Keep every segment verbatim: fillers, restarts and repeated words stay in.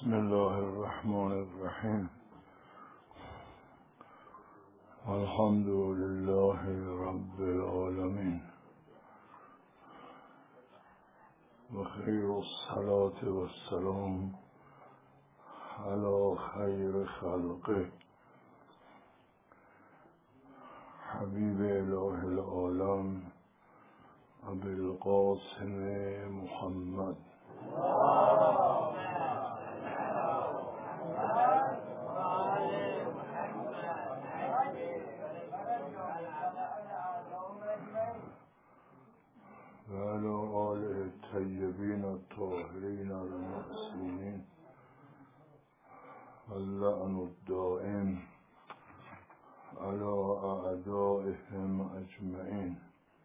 بسم الله الرحمن الرحیم. الحمد لله رب العالمین و خیر الصلاة و السلام علی خیر خلقه حبیب اله العالم ابی القاسم محمد و علی آله الطیبین الطاهرین المعصومین اللعن الدائم علی اعدائهم اجمعین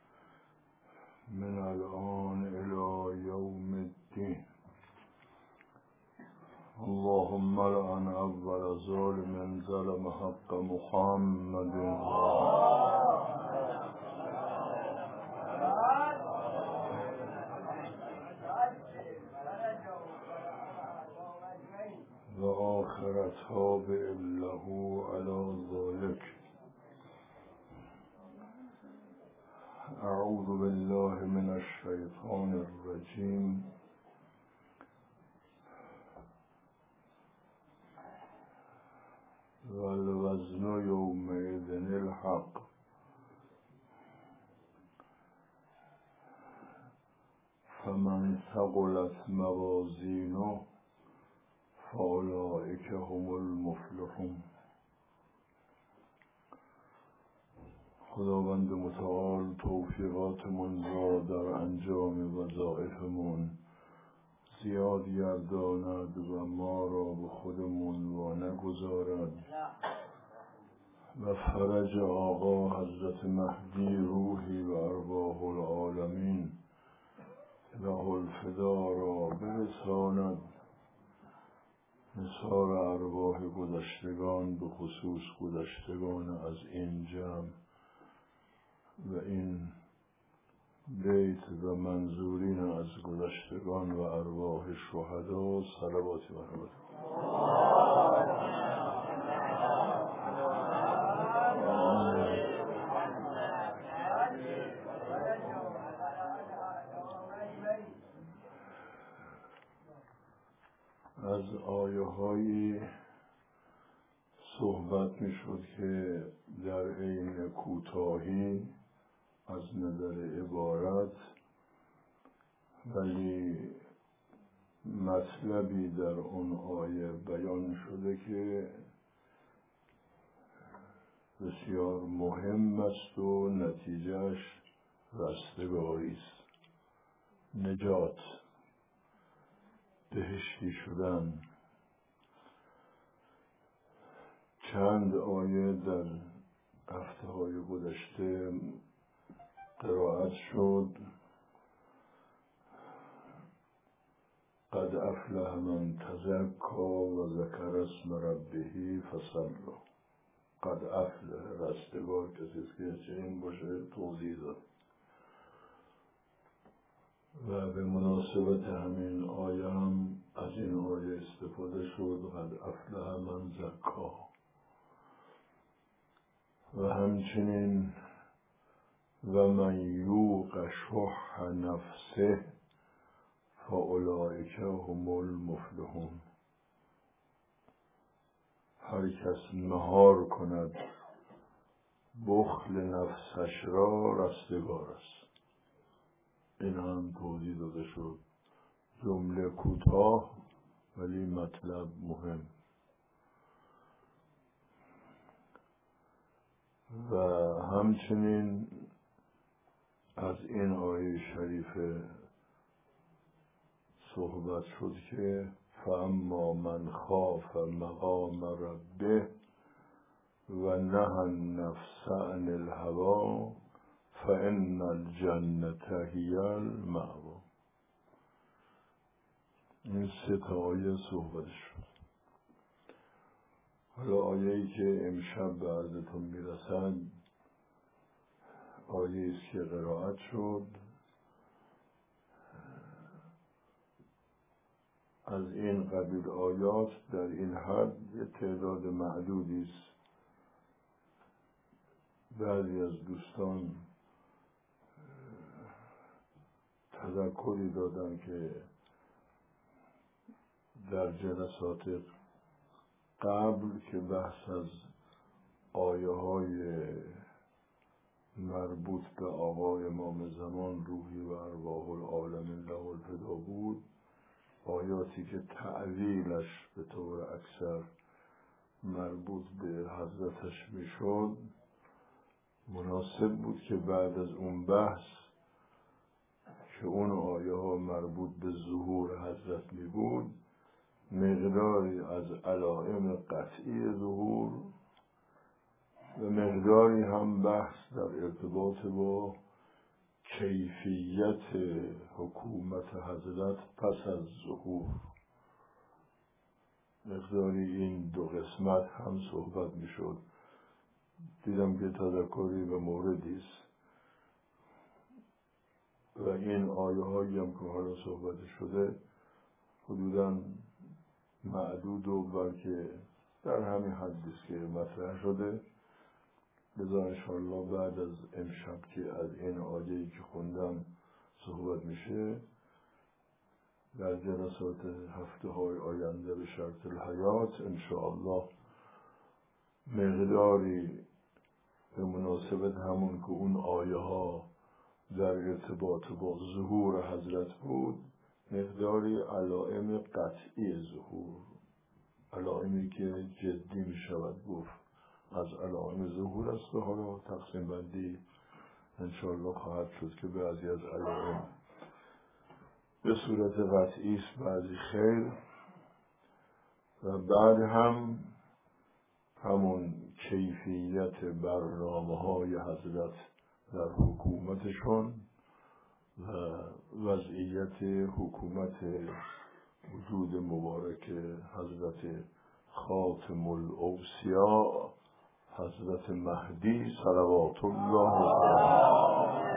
من الآن الى یوم الدین. اللهم لعن اول ظالم ظلم حق محمد و آخر تابع له علی ذلك. اعوذ بالله من الشیطان الرجیم. والوزن یومئذ الحق فمن ثقلت موازینه فاولئک هم المفلحون. خداوند متعال توفیقاتمون را در انجام وظایفمون زیاد گرداند و ما را به خودمون وا نگذارد و فرج آقا حضرت مهدی روحی و ارواح العالمین له الفدا را برساند. نثار ارواح گذشتگان به خصوص گذشتگان از این جمع و این بیت و منظورین از گذشتگان و ارواح شهدا صلواتی و رحمت. از آیه هایی صحبت می شد که در عین کوتاهی از نظر عبارت ولی مطلبی در اون آیه بیان شده که بسیار مهم است و نتیجهش رستگاری است، نجات، بهشتی شدن. چند آیه در هفته های گذشته قرائت شد. قد افلح من تزکا و ذکر اسم ربه فصلی. قد افلح، رستگار کسی است که چه این باشه توضیح داد. و به مناسبت همین آیه هم از این آیه استفاده شد. قد افلح من زکا. و همچنین و من یوق شح نفسه فاولئک هم المفلحون. هر کس مهار کند بخل نفسش را رستگار است. این هم توضیح داده شد. جمله کوتاه ولی مطلب مهم. و همچنین از این آیه شریف صحبت شد که فاما من خاف مقام ربه و نهى النفس عن الهوى فان الجنة هی المأوی. این سه تا آیه صحبت شد. حالا آیه‌ای که امشب به عرضتون میرسد آیه است که قرائت شد از این قبیل آیات در این حد یه تعداد معدودی است. بعضی از دوستان تذکری دادن که در جلسات قبل که بحث از آیه های مربوط به آقای امام زمان روحی و ارواح العالمین له الفدا بود، آیاتی که تعلیلش به طور اکثر مربوط به حضرتش میشد، مناسب بود که بعد از اون بحث که اون آیه ها مربوط به ظهور حضرت می بود، مقداری از علائم قطعی ظهور و مقداری هم بحث در ارتباط با کیفیت حکومت حضرت پس از ظهور، مقداری این دو قسمت هم صحبت می شد. دیدم که تذکری به موردی است و این آیه هایی هم که حالا صحبت شده حدوداً معدود و بلکه در همین حدی است که مطرح شده. لذا انشاءالله بعد از امشب که از این آیه‌ای که خوندم صحبت میشه، در جلسات هفته های آینده به شرط الحیات انشاءالله مقداری به مناسبت همون که اون آیه ها در ارتباط با ظهور حضرت بود، مقداری علائم قطعی ظهور، علائمی که جدی می شود گفت از علائم ظهور است و حالا تقسیم بندی انشاءالله خواهد شد که بعضی از علائم به صورت قطعی است، بعضی خیر، و بعد هم همون کیفیت برنامه های حضرت در حکومتشون و وضعیت حکومت وجود مبارک حضرت خاتم الاوصیا حضرت مهدی صلوات الله علیه.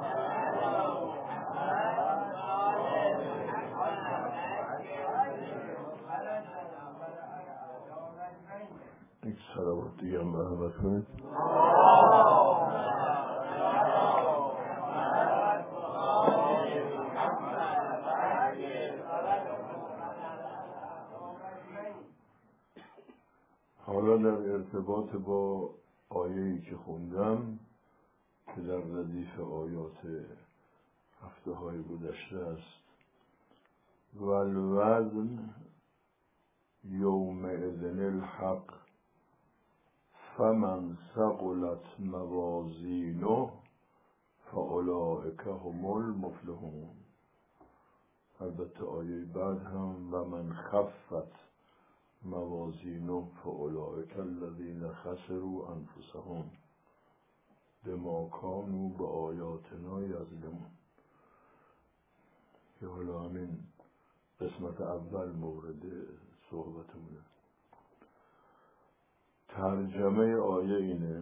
یک صلوات دیگه هم مرحمت کنید. حالا در ارتباط با آیه‌ای که خوندم که در ردیف آیات هفته های گذشته است، والوزن یومئذ الحق فمن ثقلت موازینه فاولئک هم المفلحون. البته آیه بعد هم و من خفت موازینه فاولئک الذین خسروا انفسهم بما کانوا بآیاتنا یظلمون، که حالا همین قسمت اول مورد صحبتمونه. ترجمه آیه اینه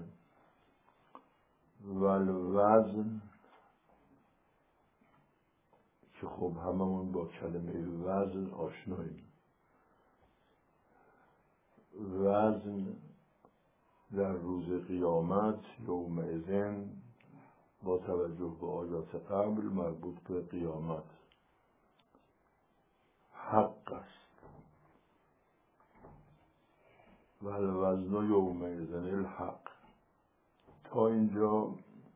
والوزن، که خب هممون با کلمه وزن آشناییم. وزن در روز قیامت یومئذ با توجه به آیات قبل مربوط به قیامت حق است. والوزن یومئذ الحق. تا اینجا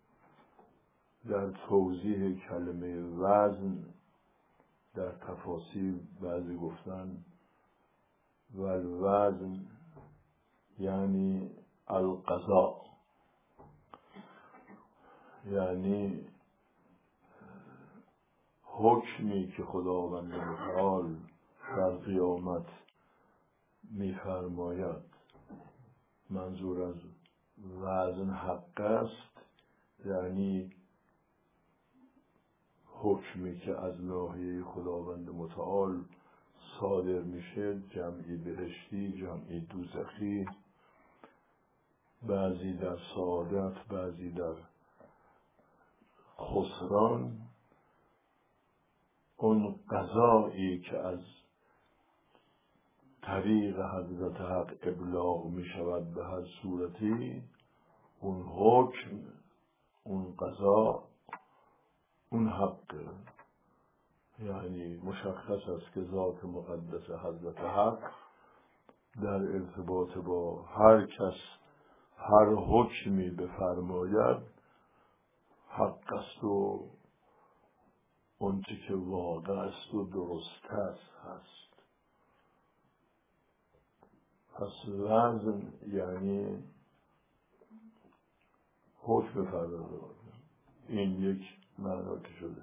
در توضیح کلمه وزن در تفاسیر بعضی گفتن والوزن یعنی القضاء، یعنی حکمی که خداوند متعال در قیامت می‌فرماید. منظور از وزن حق است، یعنی حکمی که از ناحیه خداوند متعال صادر میشه، جمعی بهشتی جمعی دوزخی، بعضی در سعادت بعضی در خسران. اون قضایی که از طریق حضرت حق ابلاغ می شود به هر صورتی، اون حکم، اون قضا، اون حق. یعنی مشخص است که ذات مقدس حضرت حق در ارتباط با هر کس هر حکمی بفرماید حق است و اون چه که واقع است و درست است هست. پس وزن یعنی حکم فرماندار. این یک معنا که شده.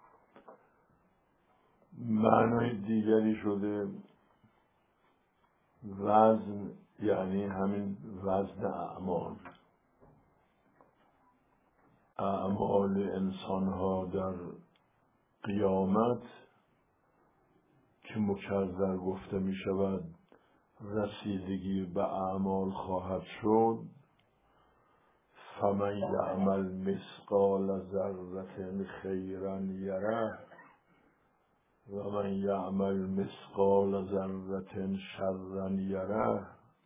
معنای دیگری شده وزن یعنی همین وزن اعمال. اعمال انسان ها در قیامت که مکرر گفته می شود رسیدگی به اعمال خواهد شد. فمن یعمل مثقال ذره خیرا یره و من یعمل مثقال ذره شرا یره.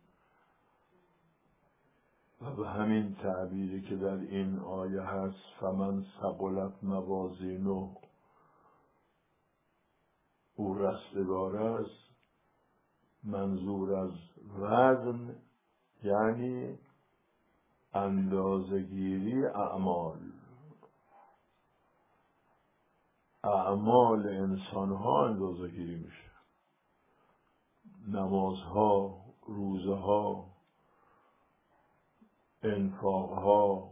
و به همین تعبیری که در این آیه هست فمن ثقلت موازینه او رستگار است، منظور از وزن یعنی اندازه‌گیری اعمال. اعمال انسان ها اندازه‌گیری میشه. نمازها، روزه ها، انفاق ها،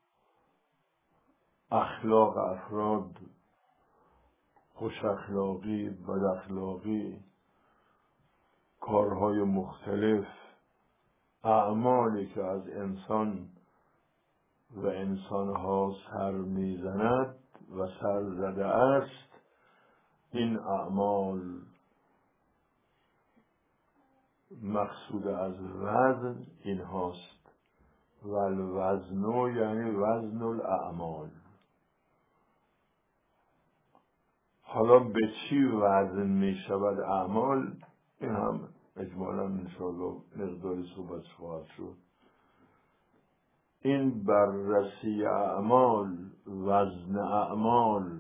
اخلاق افراد، خوش اخلاقی، بد اخلاقی، کارهای مختلف، اعمالی که از انسان و انسانها سر میزند و سر زده است، این اعمال مقصود از وزن این هاست. و الوزن یعنی وزن الاعمال. حالا به چی وزن می شود اعمال؟ این هم اجمالا انشاءالله مقداری صحبت خواهد شد. این بررسی اعمال، وزن اعمال،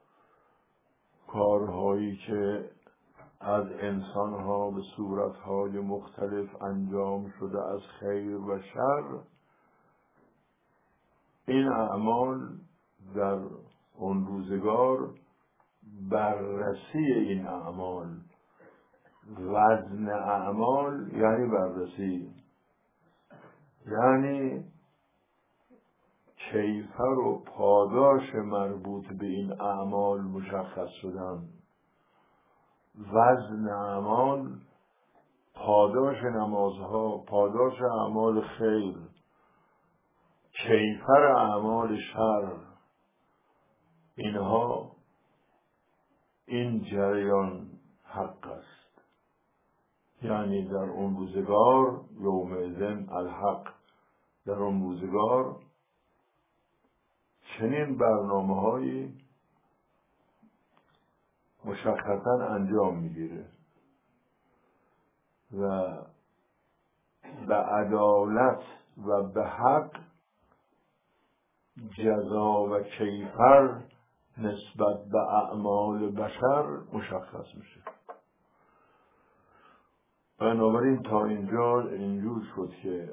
کارهایی که از انسانها به صورتهای مختلف انجام شده از خیر و شر، این اعمال در اون روزگار بررسی این اعمال، وزن اعمال یعنی بررسی، یعنی کیفر و پاداش مربوط به این اعمال مشخص شدن. وزن اعمال، پاداش نمازها، پاداش اعمال خیر، کیفر اعمال شر، اینها این جریان حق است. یعنی در اون روزگار یومئذ الحق، در اون روزگار چنین برنامه هایی مشخصا انجام میگیره و به عدالت و به حق جزا و کیفر نسبت به اعمال بشر مشخص میشه. بنابراین تا اینجا اینجور شد که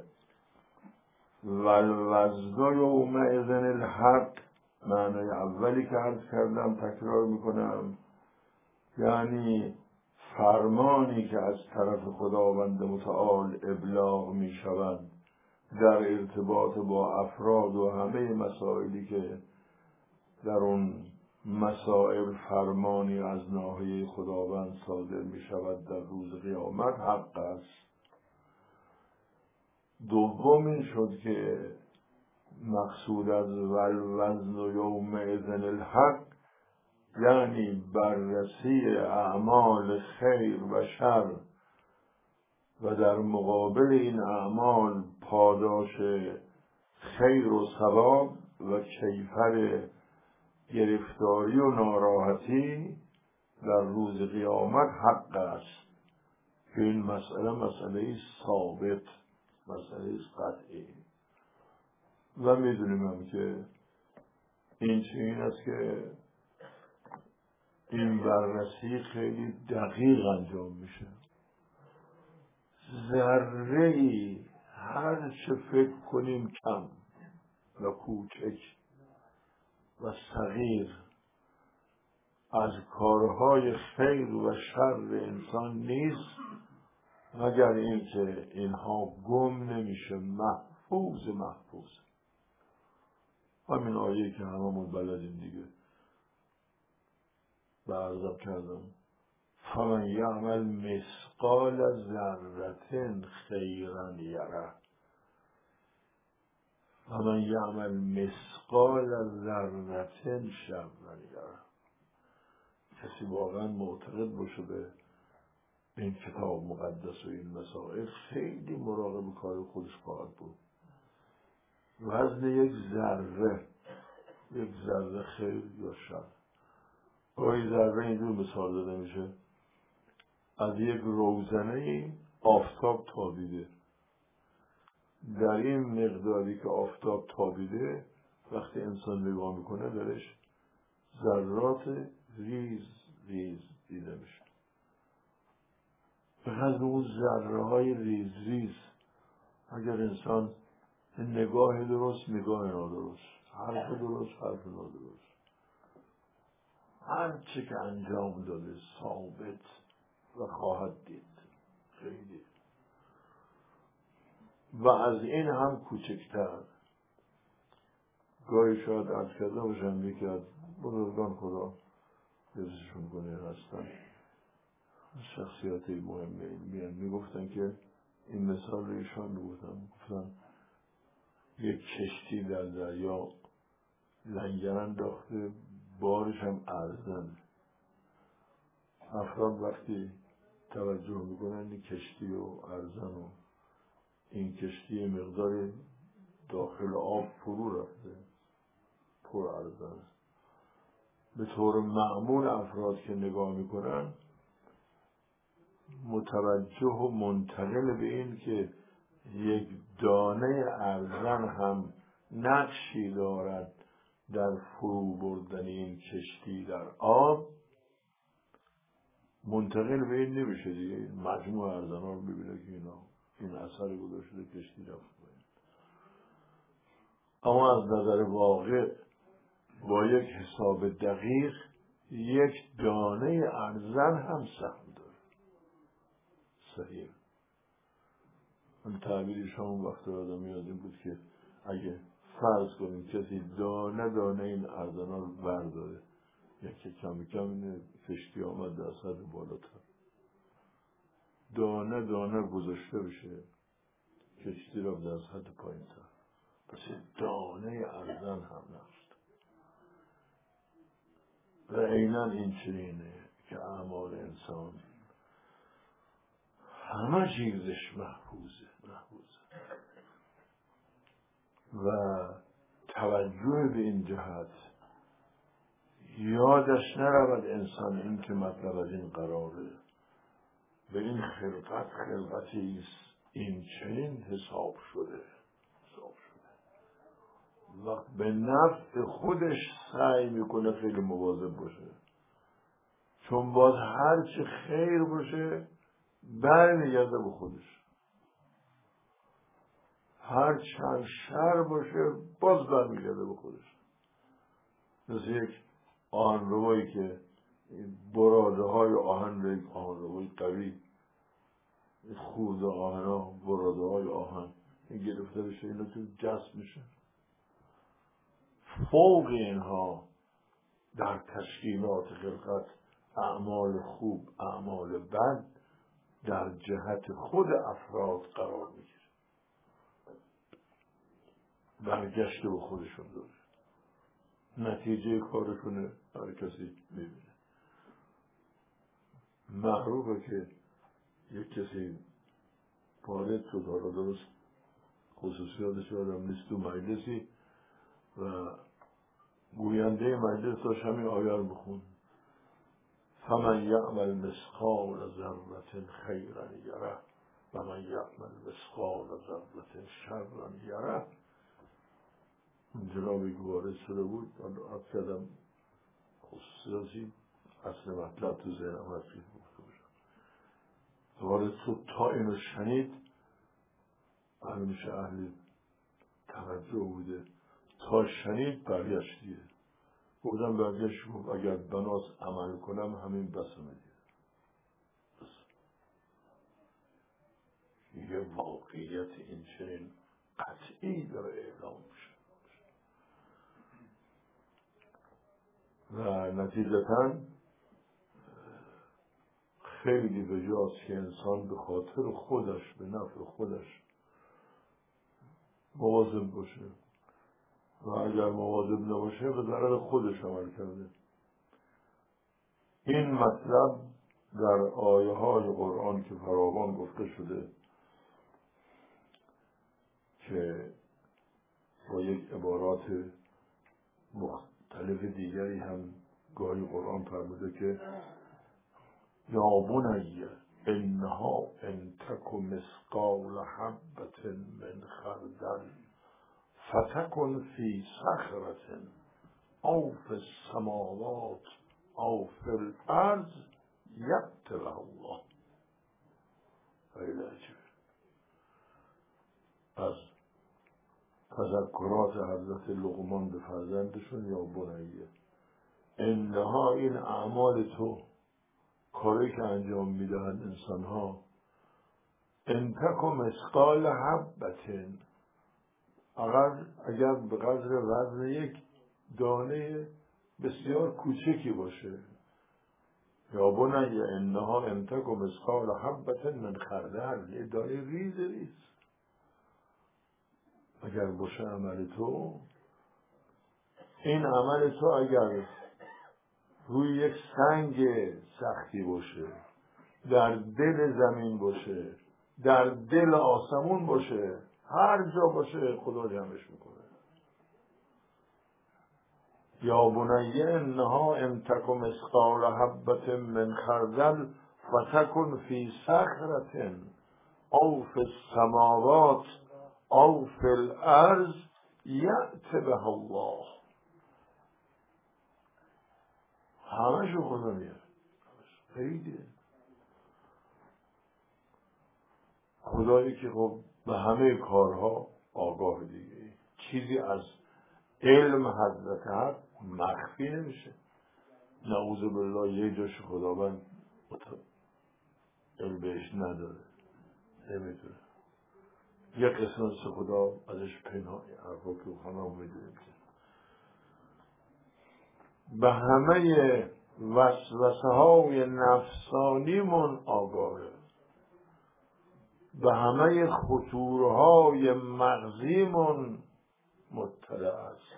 والوزن یومئذ الحق، معنای اولی که عرض کردم تکرار میکنم، یعنی فرمانی که از طرف خداوند متعال ابلاغ می شود در ارتباط با افراد و همه مسائلی که در اون مسائل فرمانی از ناحیه خداوند صادر می شود در روز قیامت حق است. دوم این شد که مقصود از والوزن یومئذ الحق یعنی بررسی اعمال خیر و شر و در مقابل این اعمال پاداش خیر و ثواب و کیفر گرفتاری و ناراحتی در روز قیامت حق است. که این مسئله مسئله ثابت، مسئله قطعی و میدونیم هم که این چنین است که این بررسی خیلی دقیق انجام میشه. ذره‌ای هر چه فکر کنیم کم و کوچک و صغیر از کارهای خیر و شر انسان نیست مگر اینکه اینها گم نمیشه، محفوظ محفوظ. همین آیه که هممون بلدیم دیگه، به عرضم کردم فمن یعمل مثقال ذره خیرا یره ومن یعمل مثقال ذره شرا یره. کسی واقعا معتقد باشه به این کتاب مقدس و این مسائل خیلی مراقب کار خودش خواهد بود. وزن یک ذره، یک ذره خیر یا شر. گاهی ذره اینجور مثال داده میشه، از یک روزنه آفتاب تابیده، در این مقداری که آفتاب تابیده وقتی انسان نگاه میکنه درش ذرات ریز ریز دیده میشه. فقط اون ذره های ریز ریز اگر انسان نگاه درست، نگاه نادرست، حرف درست، حرف نادرست، هر چه که انجام داده ثابت و خواهد دید. خیلی و از این هم کوچکتر گاهی شاید عرض کرده باشم یکی از بزرگان خدا حفظشون کنه هستن، شخصیت مهمه علمی، میگفتن که این مثال رو ایشان میگفتن، گفتن یک کشتی در دریا لنگر انداخته، بارش هم ارزن. افراد وقتی توجه میکنن این کشتی و ارزن و این کشتی مقدار داخل آب فرو رفته، پر ارزن، به طور معمول افراد که نگاه میکنن متوجه و منتقل به این که یک دانه ارزن هم نقشی دارد در فرو بردن این کشتی در آب، منتقل به این نمیشه دیگه. مجموع ارزن ها رو ببینه که اینا این اثر گذاشته کشتی رفت. اما از نظر واقع با یک حساب دقیق یک دانه ارزن هم سهم داره. صحیح. من تعبیری شما وقت آدم میاد این بود که اگه فرض کنیم کسی دانه دانه این ارزن ها رو برداره، یکی کمی کمی کشتی آمد در سطح بالاتر، دانه دانه گذاشته بشه کشتی را در سطح پایین تر، پس دانه ارزن هم نشد. و عیناً این چنینه که اعمال انسان همه چیزش محفوظه محفوظه و توجه به این جهت یادش نرود انسان این که مطلب از این قراره به این خلقت خلقتی است این چنین حساب شده حساب شده و به نفع خودش سعی میکنه خیلی مواظب باشه، چون باز هر چه خیر باشه برمیگرده به خودش، هر چند شر باشه باز برمیگرده به خودش. مثل یک آهنربایی که براده های آهن رو، یک آهنربای قوی خورده آهن ها، براده های آهن این گرفته بشه اینا تو جذب میشه. فوق اینها در تشکیلات خلقت اعمال خوب اعمال بد در جهت خود افراد قرار میگیره، برگشت به خودشون داره، نتیجه کارشونه هر کسی میبینه. معروفه که یک کسی وارد شد، حالا درست خصوصیاتش آدم نیست، تو مجلسی و گوینده مجلس داشت همین آیه رو بخون فمن یعمل مثقال ذره خیرا یره و من یعمل مثقال ذره شرا یره. این جنابی که وارد شده بود عرض کردم خصوصی اصل مطلب تو ذهنم رفت گفته باشم. وارد شد تا اینو شنید، همیشه اهل توجه بوده، تا شنید برگشت دیگه. گفتم برگشت گفت اگر بناس عمل کنم همین بسمه دیگه. بس یه واقعیت این چنین قطعی داره اعلام میشه و نتیجتاً خیلی بجاست که انسان به خاطر خودش، به نفع خودش مواظب باشه و اگر مواظب نباشه به ضرر خودش عمل کرده. این مطلب در آیه های قرآن که فراوان گفته شده که با یک عبارات مختلف دیگری هم گاهی قرآن فرموده که یا بنی انها ان تک مثقال حبة من خردل فتکن فی صخرة او فی السماوات او فی الارض یأت بها الله. خیلی عجیبه. از تذکرات حضرت لقمان به فرزندشون یا بنیه انها این اعمال تو، کاری که انجام میدهند انسان ها، ان تک مثقال حبة، اگر اگر به قدر وزن یک دانه بسیار کوچکی باشه، یا بنی انها ان تک مثقال حبة من خردل، یه دانه ریز ریز اگر باشه عمل تو، این عمل تو اگر روی یک سنگ سختی باشه، در دل زمین باشه، در دل آسمون باشه، هر جا باشه خدا جمعش میکنه. یا بنی انها ان تک مثقال حبة من خردل فتکن فی صخرة او فی السماوات او فی الارض یأت بها الله. همه شو خدا میاد. خیلی خدایی که خب به همه کارها آگاه دیگه، چیزی از علم حضرت حق مخفی نمیشه. نعوذ بالله یه جاش خداوند علم بهش نداره، نمیدونه. یه قسمت خدا ازش پنهانی، حرفا که خانم میدونیم که به همه وسوسه های نفسانیمون آگاهه، به همه خطورهای مغزیمون مطلع است.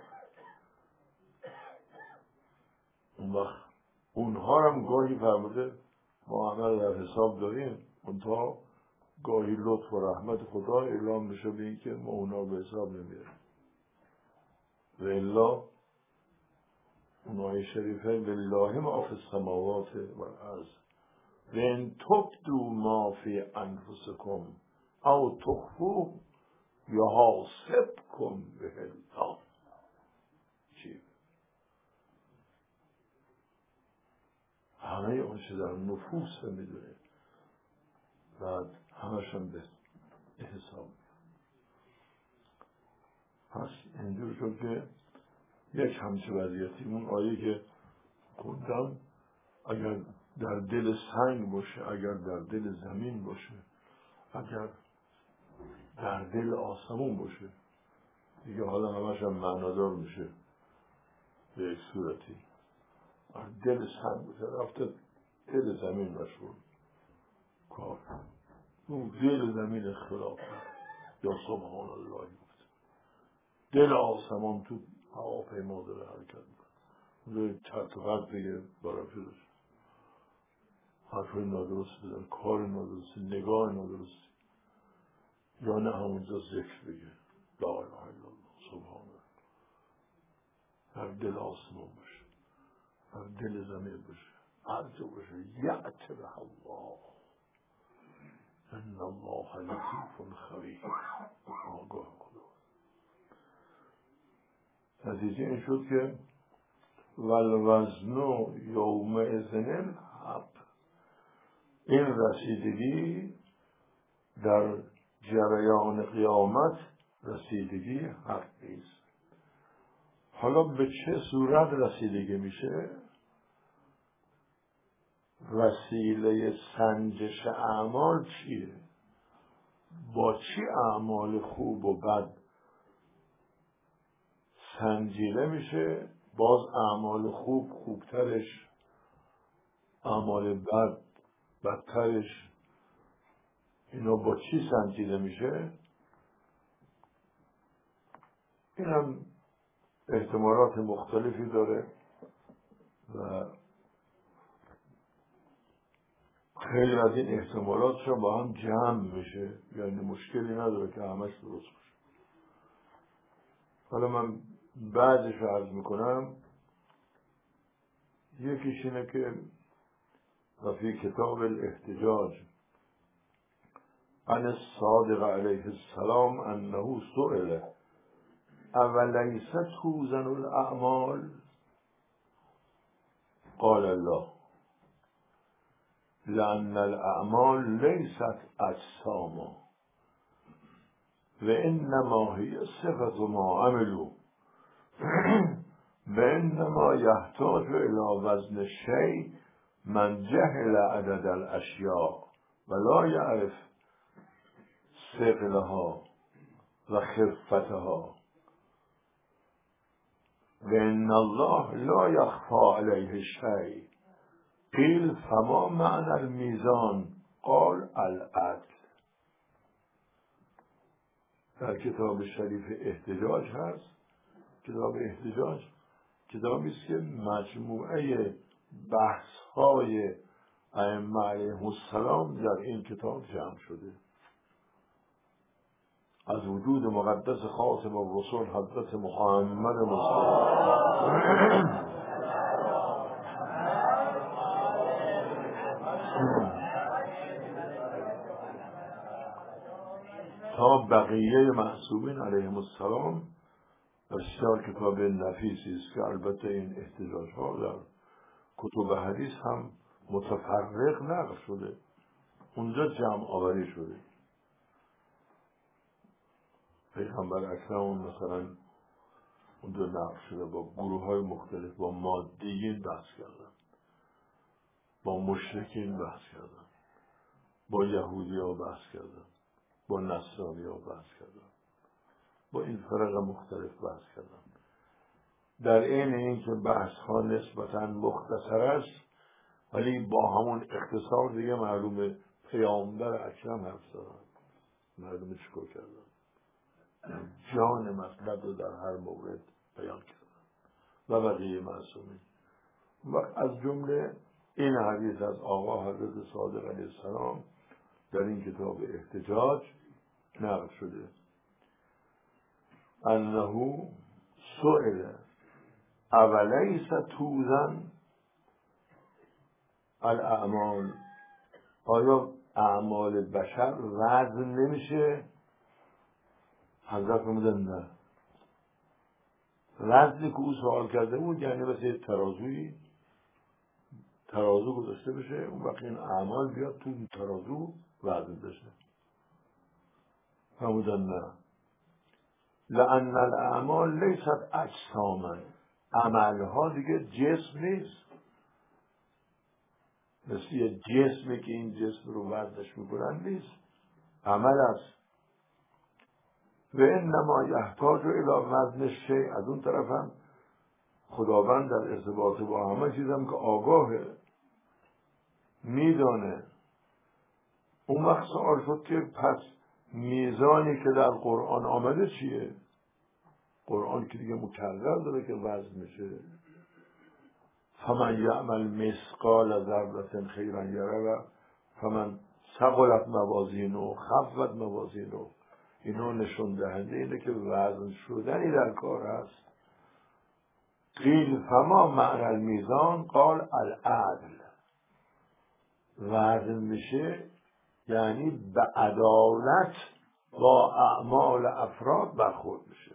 اون وقت اونها هم گاهی فرموده ما همه در حساب داریم، اونتا گاهی لطف و رحمت خدا اعلام میشه به این که ما اونا به حساب نمیاریم. و الا اون آیه شریفه لله ما فی السماوات و الارض و ان تبدوا ما فی انفسکم او تخفوه یحاسبکم به الله. چی؟ همه اون چه در نفوس میدونه، بعد همشون به حساب. پس اینجور شد که یک همچه وضعیتی اون آیه که خوندم اگر در دل سنگ باشه، اگر در دل زمین باشه، اگر در دل آسمون باشه، دیگه حالا همش هم معنادار میشه به یک صورتی. دل سنگ باشه رفته دل زمین مشغول کار، اون دل زمین اختلاف یا سبحان الله گفت، دل آسمان تو هواپیما داره حرکت میکنه، اون چرت و پرت بگه برای فیلش، حرفای نادرست بزن، کار نادرست، نگاه نادرست، یا نه همونجا ذکر بگه لا اله الا الله سبحان الله. در دل آسمان باشه، در دل زمین باشه، هر جا باشه یعت به الله، ان الله لطیف خبیر، آگاه خدا. نتیجه این شد که والوزن یومئذ الحق، این رسیدگی در جریان قیامت رسیدگی حقی است. حالا به چه صورت رسیدگی میشه؟ وسیله سنجش اعمال چیه؟ با چی اعمال خوب و بد سنجیده میشه؟ باز اعمال خوب خوبترش، اعمال بد بدترش، اینا با چی سنجیده میشه؟ این هم احتمالات مختلفی داره و خیلی از این احتمالات شما با هم جمع میشه، یعنی مشکلی نداره که همش درست باشه. حالا من بعدش عرض میکنم. یکیش اینه که فی کتاب الاحتجاج عن الصادق علیه السلام انه سئل اولیس توزن الاعمال قال الله لأن الأعمال ليست أجساما وإنما هي صفة ما عملوا وإنما يحتاج إلى وزن الشيء من جهل عدد الأشياء ولا يعرف ثقلها وخفتها وإن الله لا يخفى عليه شيء. قیل فما معنی المیزان قال العدل. در کتاب شریف احتجاج هست. کتاب احتجاج کتابی است که مجموعه بحث‌های ائمه علیهم السلام در این کتاب جمع شده. از وجود مقدس خاتم الرسول حضرت محمد مصطفی تا بقیه معصومین علیهم السلام. بسیار کتاب نفیسی است که البته این احتجاج ها در کتب حدیث هم متفرق نقل شده، اونجا جمع آوری شده. پیغمبر اکرم مثلا اونجا نقل شده، با گروه های مختلف، با مادیین بحث کردن، با مشرکین بحث کردن، با یهودی ها بحث کردن، با نصرانی ها بحث کردن، با این فرق مختلف بحث کردن. در این این که بحث ها نسبتاً مختصر است، ولی با همون اختصار دیگه معلومه پیامبر اکرم حرف زدن، معلومه چیکار کردن، جان مطلب رو در هر مورد بیان کردن و بقیه معصومین. وقت از جمله این حدیث از آقا حضرت صادق علیه السلام در این کتاب احتجاج نقل شده. انه سئل اولیس توزن الاعمال، آیا اعمال بشر وزن نمیشه؟ حضرت فرمودن نه. وزنی که او سوال کرده بود یعنی مثل ترازویی، ترازو گذاشته بشه، اون وقت این اعمال بیاد تو ترازو وزن بشه. فرمودن نه. لأن الاعمال لیست اجساما، عملها دیگه جسم نیست، مثل یه جسمی که این جسم رو وزنش میکنن نیست، عمل است. و انما یحتاج الی وزن الشیء. از اون طرف هم خداوند در ارتباط با همه چیزم که آگاهه، میدانه. اون وقت سوال شد که پس میزانی که در قرآن آمده چیه؟ قرآن که دیگه مکرر داره که وزن میشه. فمن یعمل مثقال ذره خیرا یره و فمن ثقلت موازینه خفت موازینه. اینو نشون دهنده اینه که وزن شدنی در کار هست. قیل فما معنی المیزان قال العدل. وزن میشه یعنی به عدالت با اعمال افراد برخورد میشه.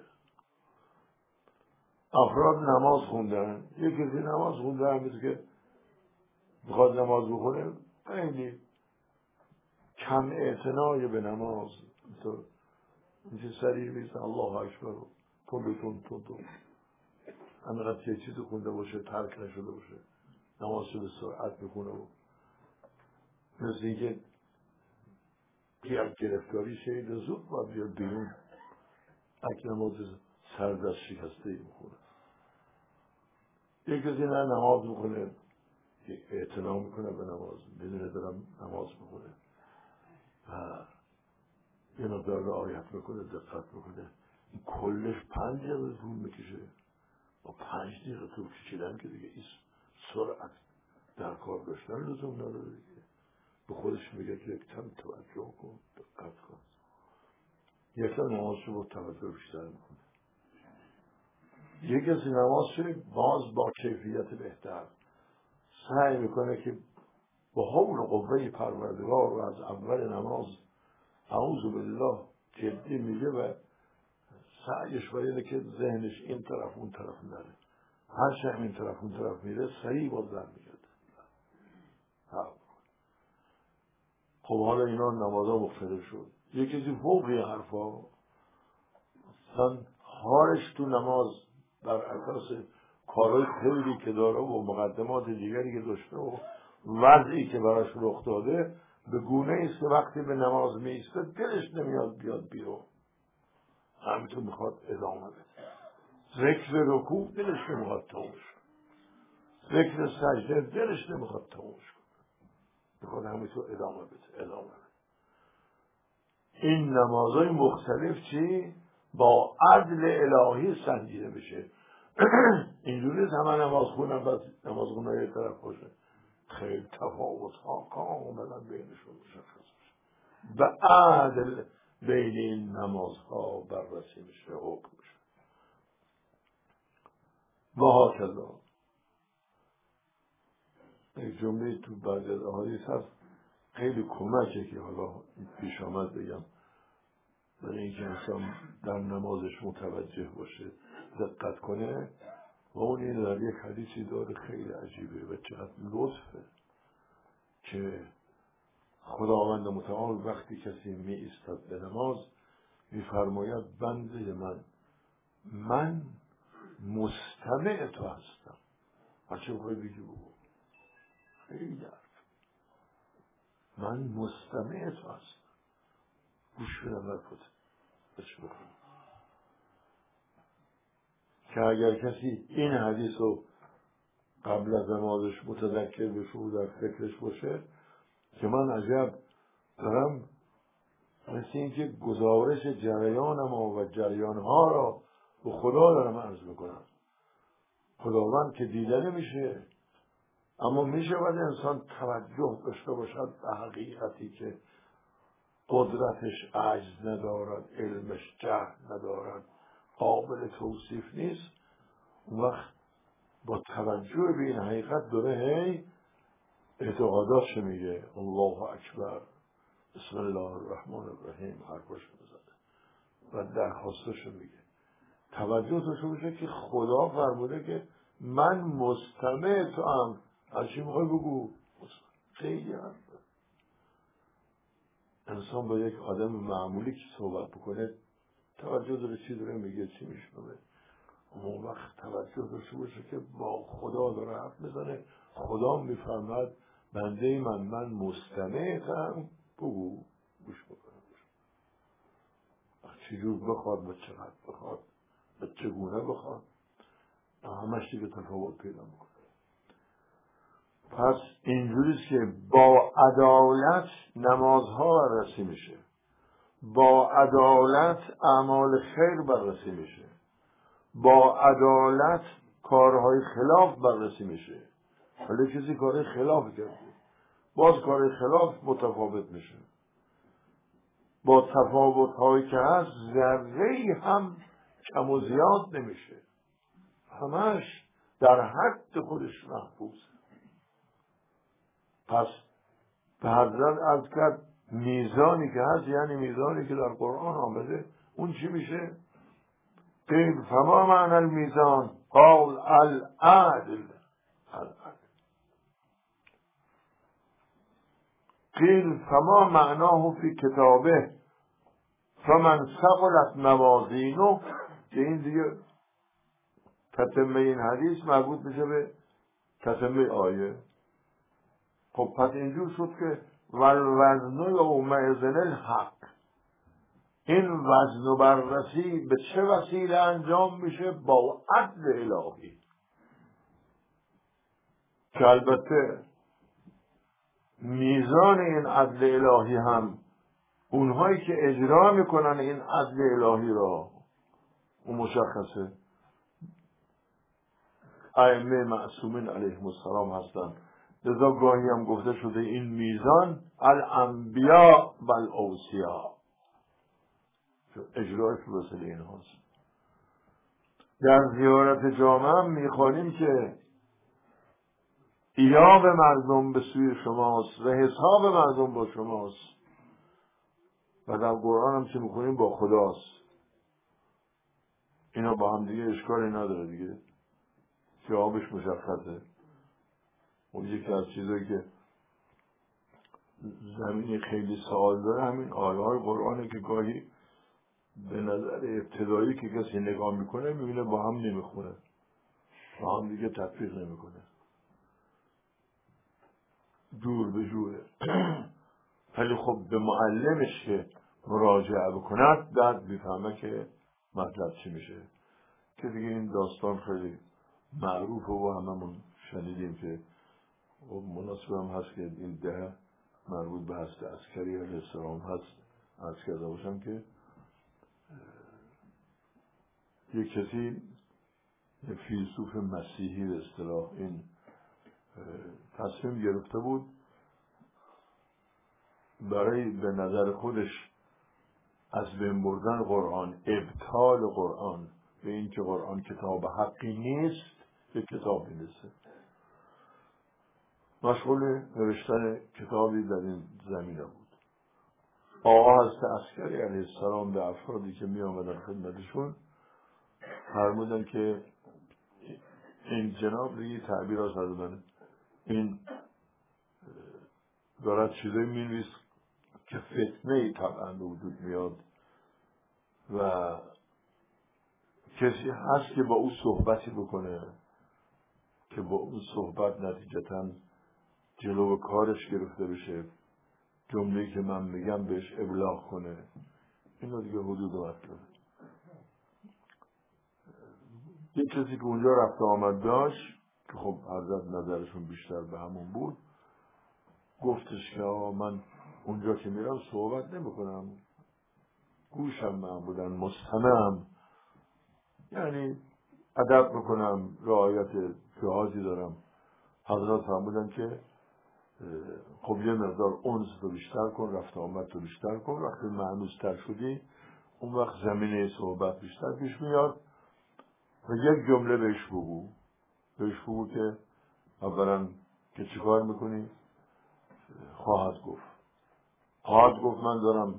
افراد نماز خوندن، یک کسی نماز خونده همیشه که میخواد نماز بخونه خیلی کم اعتنای به نماز، تو میشه سریع بیست الله اکبر تون تون تون تون همینقدر یه چیزی خونده باشه ترک نشده باشه نماز به سرعت میخونه و مثل اینکه یک گرفتاری شهید زود باید بیاد بیرون اگه نماز سردست شکسته ای میخونه. یک کسی نه نماز میخونه اعتنا میکنه به نماز بدونه دارم نماز میخونه و یه مقدار رعایت میکنه دقت میکنه این کلش پنج دقیقه طول میکشه و پنج دقیقه طول کشیدن که دیگه این سرعت در کار داشتن لزوم نداره دیگه. به خودش میگه که یک کم توجه کن دقت کن یک کم نماز رو با توجه بیشتر میکنه. یک کسی نماز رو باز با کیفیت بهتر سعی میکنه که با حول و قوه پروردگار و از اول نماز اعوذ بالله جدی میگه و سعیش باید اینه که ذهنش این طرف اون طرف نره. هر شب این طرف اون طرف میره سریع باز در میگرده. خب حالا اینا نمازها مختلف شد. یه کسی فوق این حرفا مثلا حالش تو نماز بر اساس کارهای خیلی که داره و مقدمات دیگری که داشته و وضعی که براش رخ داده به گونه ایست که وقتی به نماز می ایسته دلش نمیاد بیاد بیرون، همینطور میخواد ادامه بده. ذکر رکوع دلش نمیخواد تموش، ذکر سجده دلش نمیخواد تموش کنه، میخواد همینطور ادامه بده ادامه بده. این نمازهای مختلف چی؟ با عدل الهی سنجیده بشه. اینجوری همه نماز خونم بس نماز خونم یه طرف باشه، خیلی تفاوت ها کاملا بینشون مشخص میشه. به عدل بین این نمازها بررسی میشه حکم میشه و هاکذا. یک جمله تو بعضی از احادیث هست خیلی کمکه که حالا پیش آمد بگم برای اینکه انسان در نمازش متوجه باشه دقت کنه و اون این در یک حدیثی داره خیلی عجیبه و چقدر لطفه که خداوند متعال وقتی کسی می ایستد به نماز میفرماید بنده من من مستمع تو هستم. هرچه بخوای بگی بگو، خیلی حرف، من مستمع تو هستم، گوش بدم نکن بچه بخون. که اگر کسی این حدیث رو قبل از نمازش متذکر بشه و در فکرش باشه که من عجب دارم مثل این که گزارش جریانم و جریانها را به خدا دارم عرض میکنم. خداوند که دیده نمیشه اما میشه باید انسان توجه داشته باشد به حقیقتی که قدرتش عجز ندارد، علمش جهل ندارد، قابل توصیف نیست. اون وقت با توجه به این حقیقت داره هی اعتقاداتش میگه الله اکبر بسم الله الرحمن الرحیم حرفاش میزنه و درخواستش میگه. توجه داشته باشه که خدا فرموده که من مستمع تو ام، هرچی میخوای بگو. خیلی حرفه. انسان با یک آدم معمولی که صحبت بکنه توجه داره چی داره میگه چی میشنوه. اون وقت توجه داشته باشه که با خدا داره حرف میزنه، خدا میفرماد بنده من من مستمعم، بگو گوش بکنه. چجور بخواد و چقدر بخواد و چگونه بخواد همش دیگه تفاوت پیدا میکنه. پس اینجوریست که با عدالت نمازها بررسی میشه، با عدالت اعمال خیر بررسی میشه، با عدالت کارهای خلاف بررسی میشه. ولی کسی کارهای خلاف کرده باز کارهای خلاف متفاوت میشه. با تفاوت هایی که هست ذره هم کم و زیاد نمیشه، همش در حد خودش محفوظه. پس به حضرت عرض کرد میزانی که هست یعنی میزانی که در قرآن آمده اون چی میشه؟ قیل فما معنی المیزان قال العدل. العدل قیل فما معناه فی کتابه فمن ثقلت موازینه، که این دیگه تتمه این حدیث مربوط میشه به تتمه آیه. خب پس اینجور شد که والوزن یومئذ الحق، این وزن و بررسی به چه وسیله انجام میشه؟ با عدل الهی، که البته میزان این عدل الهی هم اونهایی که اجرا میکنن این عدل الهی را اون مشخصه، ائمه معصومین علیهم السلام هستن. لذا گاهی هم گفته شده این میزان الانبیاء و الاوصیاء، اجرایش به وسیله این هاست. در زیارت جامع هم میخوانیم که ایاب مردم به سوی شماست و حساب مردم با شماست، و در قرآن هم چه میخونیم با خداست. اینا با هم دیگه اشکالی نداره دیگه، جوابش مشخصه. اون یکی از چیزایی که زمینی خیلی سوال داره همین آیه های قرآنه که گاهی به نظر ابتدایی که کسی نگاه میکنه میبینه با هم نمیخونه، با هم دیگه تطبیق نمیکنه، جور به جوره. ولی خب به معلمش که مراجعه بکند بعد میفهمه که مطلب چی میشه. که دیگه این داستان خیلی معروفه و هممون شنیدیم که مناسب هم هست که این ده مربوط به هست عسکری علیه السلام هست. عرض کرده باشم که یک کسی فیلسوف مسیحی به اصطلاح این تصمیم گرفته بود برای به نظر خودش از بین بردن قرآن، ابطال قرآن، به این که قرآن کتاب حقی نیست، یک کتاب بنویسه. مشغول نوشتن کتابی در این زمینه بود. آقا حضرت عسکری علیه السلام به افرادی که می آمدن خدمتشون فرمودن که این جناب دیگه تعبیر ها زدن، این دارد چیزایی می نویس که فتنه ای طبعا به وجود میاد و کسی هست که با او صحبتی بکنه که با اون صحبت نتیجتاً جلو کارش گرفته بشه، جمله‌ای که من میگم بهش ابلاغ کنه. اینا دیگه حدود مطلب. یک کسی که اونجا رفت آمد داشت که خب حضرت نظرشون بیشتر به همون بود، گفتش که آقا من اونجا که میرم صحبت نمی کنم، گوشم معمولاً مستمعم، یعنی ادب میکنم، رعایت جهازی دارم. حضرت فرمودن که خب یه مقدار انس رو بیشتر کن، رفت آمد رو بیشتر کن، وقتی معنوستر شدی اون وقت زمینه صحبت بیشتر پیش میاد و یک جمله بهش بگو بهش بگو که اولا که چیکار میکنی؟ خواهد گفت خواهد گفت من دارم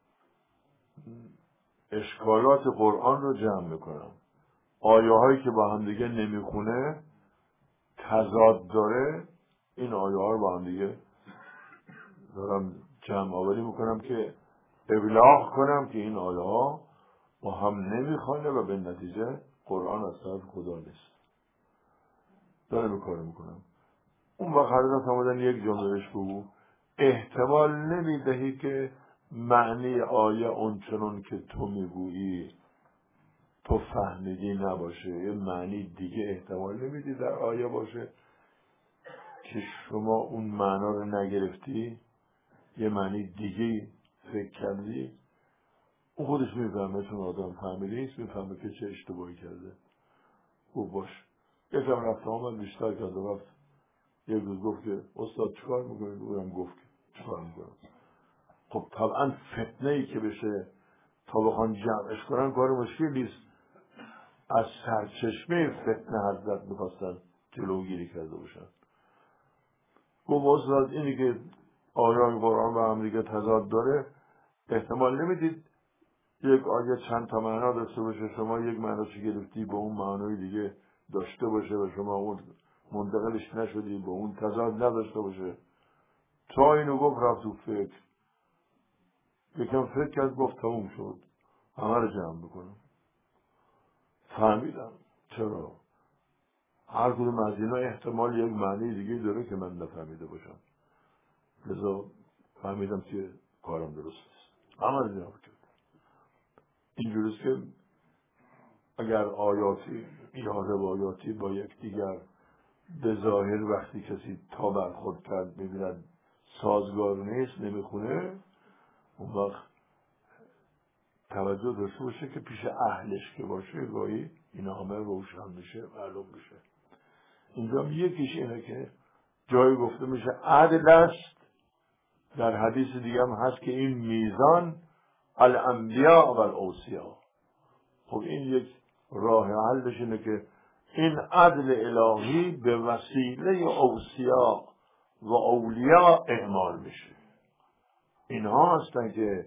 اشکالات قرآن رو جمع میکنم، آیه هایی که با هم دیگه نمیخونه تضاد داره، این آیه ها رو با هم دیگه دارم جمع آوری میکنم که ابلاغ کنم که این آیه ها با هم نمیخونه و به نتیجه قرآن از طرف خدا نیست. دارم کار میکنم. اون وقت حضرت آمدن یک جمله بهش بگو، احتمال نمیدهی که معنی آیه اونچنان که تو میگویی تو فهمیدی نباشه، یه معنی دیگه احتمال نمیدی در آیه باشه که شما اون معنا رو نگرفتی، یه معنی دیگه فکر کردی. اون خودش میفهمه، چون آدم فهمیده نیست، میفهمه که چه اشتباهی کرده. خوب باش. یکم رفت آمد بیشتر کرد و رفت یک روز گفت که استاد چکار میکنید؟ اونم گفت که چکار میکنم. خب طبعا فتنه ای که بشه تا بخوان جمعش کنن کار مشکل نیست. از سرچشمه فتنه حضرت میخواستن جلوگیری کرده باشن. گفت استاد اینی که آیای قرآن با هم دیگه تضاد داره، احتمال نمیدید یک آیه چند تا معنا داشته باشه، شما یک معناش گرفتی به اون معنای دیگه داشته باشه و شما اون منتقلش نشدی، به اون تضاد نداشته باشه. تا اینو گفت رفت تو فکر، یکم فکر کرد گفت تموم شد، همه رو جمع بکنم. فهمیدم چرا هر کدوم از اینا احتمال یک معنی دیگه داره که من نفهمیده باشم، لذا فهمیدم که کارم درست است، همه رو جمع کرد. اینجوریست که اگر آیاتی ایراد و آیاتی با یک دیگر به ظاهر وقتی کسی تا برخورد کرد میبیند سازگار نیست، نمیخونه، اون وقت توجه داشته باشه که پیش اهلش که باشه گاهی این همه روشن میشه، معلوم میشه. اینجا یکیش اینه که جایی گفته میشه عدل است، در حدیث دیگه هم هست که این میزان الانبیاء و الاوصیا. خب این یک راه حلش اینه که این عدل الهی به وسیله اوصیا و اولیا اعمال میشه. اینها هستن که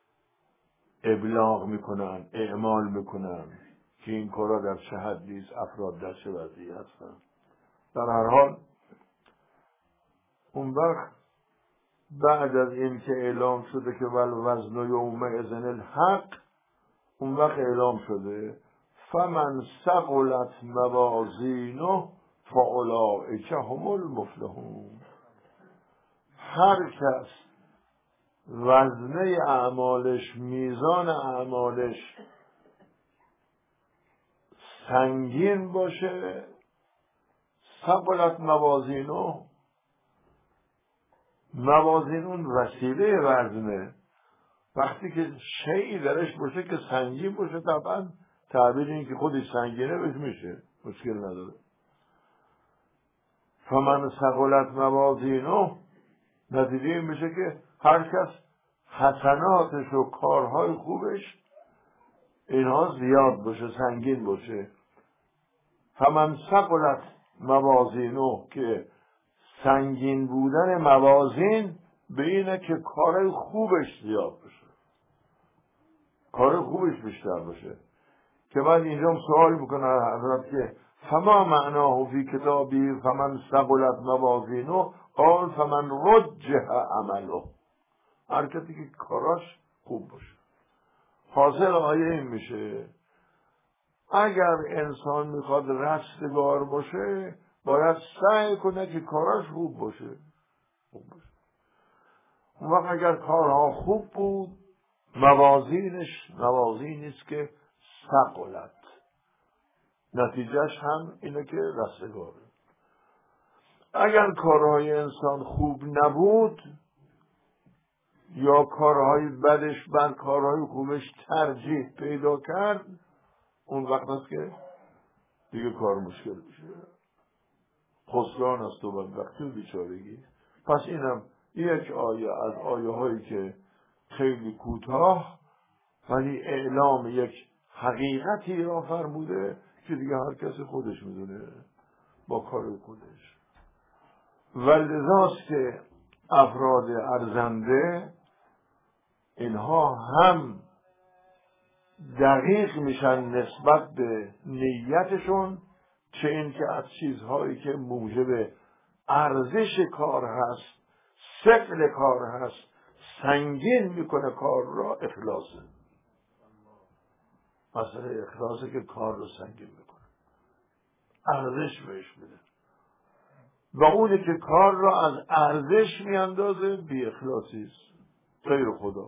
ابلاغ میکنن، اعمال میکنن که این کارا در چه حدیث افراد در چه وضعی هستن. در هر حال اون وقت بعد از این که اعلام شده که والوزن یومئذ الحق، اون وقت اعلام شده فمن ثقلت موازینه فاولئک هم المفلحون. هر کس وزنه اعمالش، میزان اعمالش سنگین باشه، ثقلت موازینه، موازین اون وسیله وزنه، وقتی که شیئی درش باشه که سنگین باشه، طبعا تعبیر این که خودش سنگینه بهش میشه، مشکل نداره. فمن ثقلت موازینه نتیجه این میشه که هر کس حسناتش و کارهای خوبش اینها زیاد باشه، سنگین باشه. فمن ثقلت موازینه که سنگین بودن موازین به اینه که کارهای خوبش زیاد باشه، کار خوبش بیشتر باشه. که من اینجا سوال میکنم حضرت که فما معناه فی کتابی فمن ثقلت موازینه قال فمن وجه عمله، هر کسی که کاراش خوب باشه. حاصل آیه این میشه اگر انسان میخواد رستگار باشه باید سعی کنه که کاراش خوب باشه، خوب باشه. اون وقت اگر کارها خوب بود موازینش موازینی است که ثقلت، نتیجهش هم اینه که رستگاره. اگر کارهای انسان خوب نبود یا کارهای بدش بر کارهای خوبش ترجیح پیدا کرد، اون وقت است که دیگه کار مشکل میشه، خسران است و بدبختی و بیچارگی. پس اینم یک آیه از آیه هایی که خیلی کوتاه ولی اعلام یک حقیقتی را فرموده که دیگه هر کسی خودش میدونه با کار خودش. ولذاست که افراد ارزنده اینها هم دقیق میشن نسبت به نیتشون، چه این که از چیزهایی که موجب ارزش کار هست، ثقل کار هست، سنگین میکنه کار را، اخلاصه. مسئله اخلاصه که کار رو سنگین میکنه، ارزش بهش میده. و اونی که کار را از ارزش میاندازه بی اخلاصی است، غیر خدا.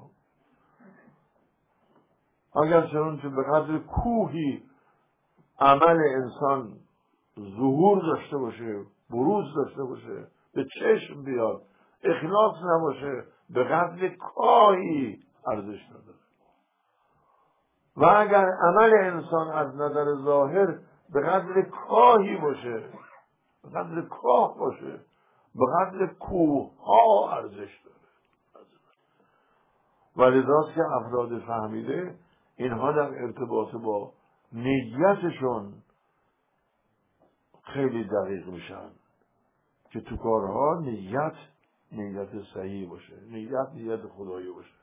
اگر چون که به قدر کوهی عمل انسان ظهور داشته باشه، بروز داشته باشه، به چشم بیاد، اخلاص نباشه، به قدر کاهی ارزش نداره. و اگر عمل انسان از نظر ظاهر به قدر کاهی باشه، به قدر کاه باشه، به قدر کوه ها ارزش داره. ولذاست که افراد فهمیده اینها در ارتباط با نیتشون خیلی دقیق میشن که تو کارها نیت نیت صحیح باشه، نیت نیت خدایی باشه.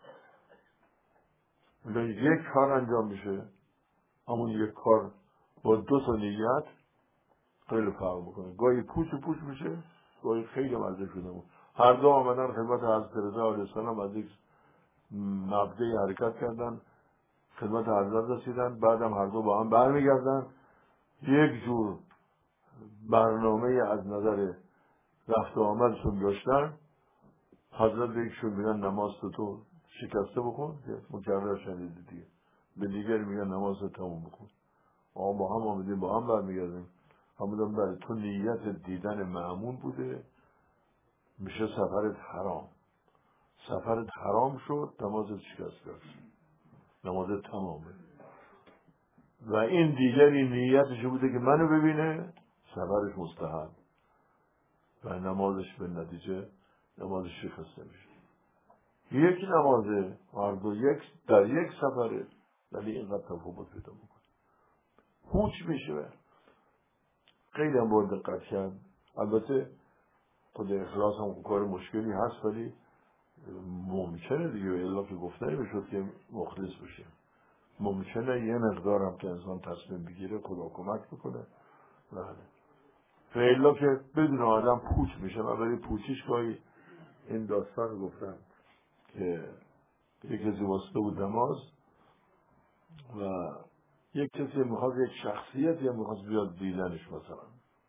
میگن یک کار انجام میشه، همون یک کار با دو تا نیت خیلی فرق میکنه. گاهی پوچ پوچ میشه، گاهی خیلی مزه شده بود. هر دو آمدن خدمت حضرت رضا علیه السلام از یک مبدأ حرکت کردن، خدمت حضرت رسیدن، بعدم هر دو با هم برمیگردن، یک جور برنامه از نظر رفت و آمدشون داشتن. حضرت به یکشون میگن نماز تو شکسته بکن، مکرر شدید دیگه، به دیگر میگن نماز تموم بکن. آقا با هم آمدیم با هم برمیگردیم، همونم برای تو نیت دیدن مأمون بوده، میشه سفرت حرام، سفرت حرام شد، نمازت شکسته شد، نمازت تمامه. و این دیگری نیتش بوده که منو ببینه، سفرش مستحب و نمازش به نتیجه نمازش شکسته میشه. یک نمازه هر دو یک در یک سفره، ولی اینقدر تفاوت پیدا میکنه، پوچ میشه. خیلی هم باید دقت کرد. البته خود اخلاص هم کار مشکلی هست، ولی ممکنه دیگه، الا که گفته نمیشد که مخلص بشه. ممکنه یه مقدارم که انسان تصمیم بگیره خدا کمک بکنه. بله. فعلا که بدون آدم پوچ میشه. من برای پوچیش گاهی این داستان گفتم که یک کسی واسطه بود نماز و یک کسی میخواد، یک شخصیت یا میخواد بیاد دیدنش، مثلا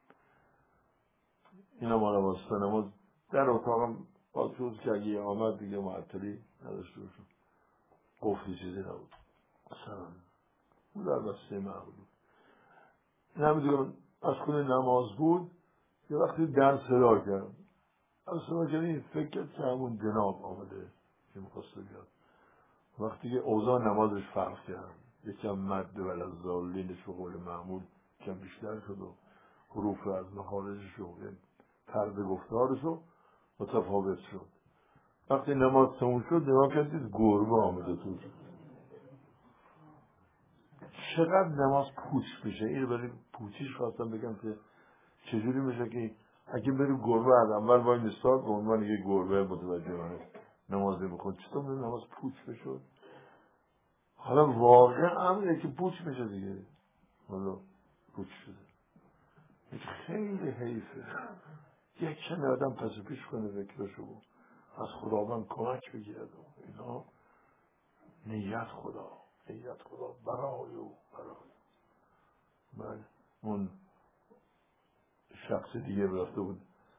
اینا مالا واسطه نماز در اتاقم باید که اگه آمد دیگه معطلی نداشته باشم، قفلی چیزی نبود، مثلا اون در بسته معبود بود. این همه دیگه از خونه نماز بود. یه وقتی در صدا کرد، از صدا کرد، این فکر کرد که همون جناب آمده که میخواسته بیاد. وقتی که اوضاع نمازش فرق کرد، یکم مد و لزالینش به قول معمول کم بیشتر شد و حروف از مخارجش و طرز گفتارش رو متفاوت شد. وقتی نماز تموم شد نگاه کردید گربه آمده تو. چقدر نماز پوچ میشه. اینو برای پوچیش خواستم بگم که چجوری میشه که اگه بری گربه از اول وای نستاد به عنوان یه گربه متوجه نمازی میکن، چطور میشه نماز پوچ بشه؟ حالا واقعا امره که پوچ میشه دیگه، حالا پوچ شده. خیلی حیفه. یک کمی آدم پس پیش کنه فکرشو از خداوند کمک بگیرد و اینا. نیت خدا، نیت خدا برای او برای من. اون شخص دیگه رفته بود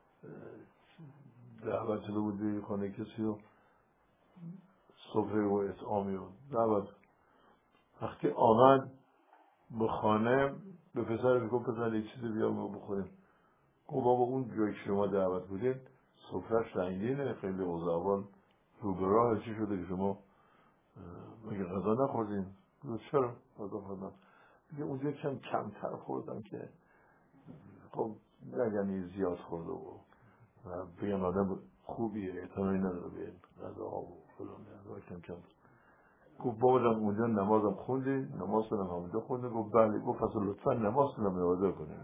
دعوت شده بود به خانه کسی و سفره و اطعامی و دعوت. وقتی آمد به خانه به پسرش گفت پسر یک چیزی بیا ما بخوریم. گفت بابا اون جایی که شما دعوت بودین سفرهش رنگینه، خیلی اوضاعان رو به راه، چی شده که شما مگه غذا نخوردین؟ چرا غذا خوردم؟ میگه اونجا کم کمتر خوردم که خب نگنی زیاد خورده و بگم آدم خوبیه، اعتنایی نداره به غذا ها و فلان کم کم. گفت بابا جان اونجا نمازم خوندی؟ نماز کنم همونجا خونده؟ گفت بله. گفت پس لطفا نماز کنم نوازه کنیم.